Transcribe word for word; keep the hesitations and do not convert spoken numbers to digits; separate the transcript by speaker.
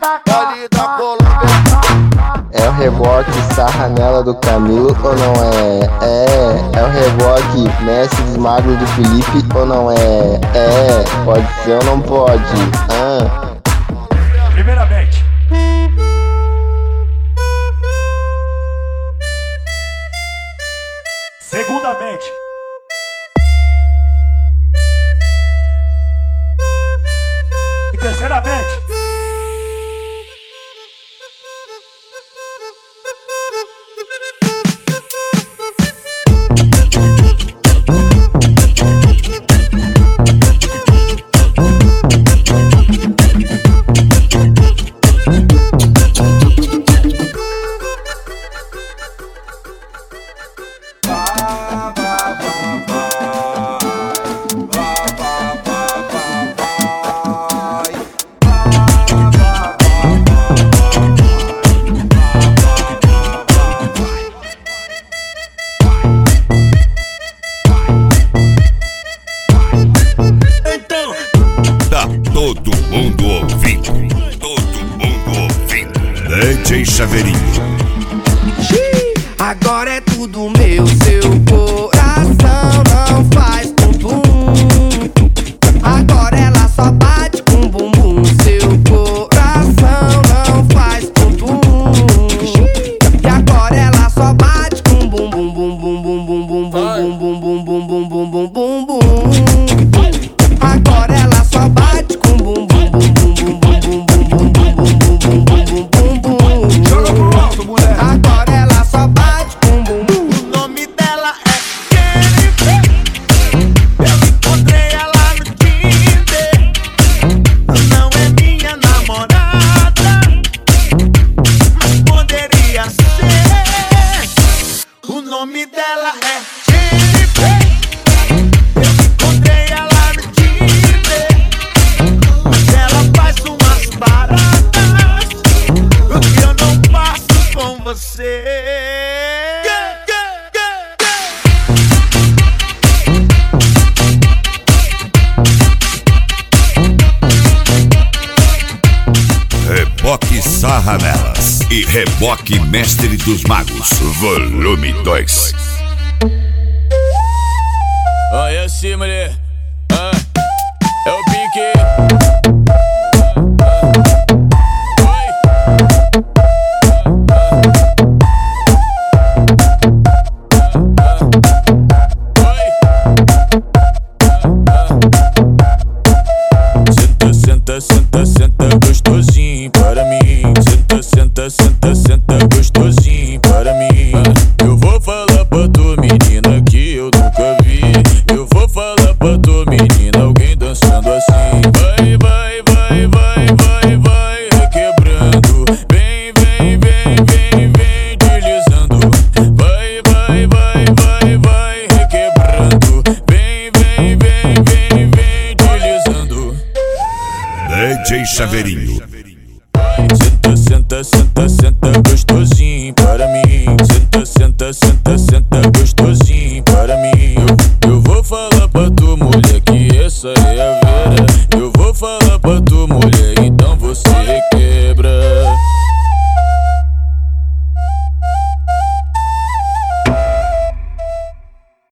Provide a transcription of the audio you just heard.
Speaker 1: Vale da Colômbia.
Speaker 2: É o reboque sarra nela do Camilo ou não é? É, é o reboque mestre dos magos do Felipe ou não é? É, pode ser ou não pode? Ah.
Speaker 3: Primeiramente, segundamente, e terceiramente,
Speaker 4: todo mundo ouvindo, todo mundo ouvindo. D J Chaveirinho.
Speaker 5: Agora é tudo meu, seu coração não faz bumbum. Agora ela só bate com bumbum. Seu coração não faz bumbum. E agora ela só bate com bumbum, bum bum bum bum bum bum bum bum bum bum bum bum bum bum. Agora ela só bate com bumbum, bum bum bum bum bum bum bum bum bum bum bum bum.
Speaker 3: joga pro alto, mulher.
Speaker 5: Agora ela só bate com bumbum.
Speaker 1: O nome dela é Jennifer. Eu encontrei ela no Tinder. Não é minha namorada, mas poderia ser. O nome dela é Jennifer. Eu encontrei ela no Tinder, mas ela faz umas paradas que eu não faço com você.
Speaker 4: Reboque sarra nelas e reboque mestre dos magos, volume dois.
Speaker 6: Olha assim, mulher. Ah, é o pique. Senta, senta, senta gostosinho para mim. Senta, senta, senta, senta gostosinho para mim. Eu vou falar pra tua menina que eu nunca vi. Eu vou falar pra tua menina alguém dançando assim. Vai, vai, vai, vai, vai, vai requebrando. Vem, vem, vem, vem, vem deslizando. Vai, vai, vai, vai, vai requebrando. Vem, vem, vem, vem, vem deslizando.
Speaker 4: D J Chaveirinho.
Speaker 6: Senta, senta, senta, senta gostosinho para mim. Senta, senta, senta, senta gostosinho para mim. Eu, eu vou falar pra tua mulher que essa é a Vera. Eu vou falar pra tua mulher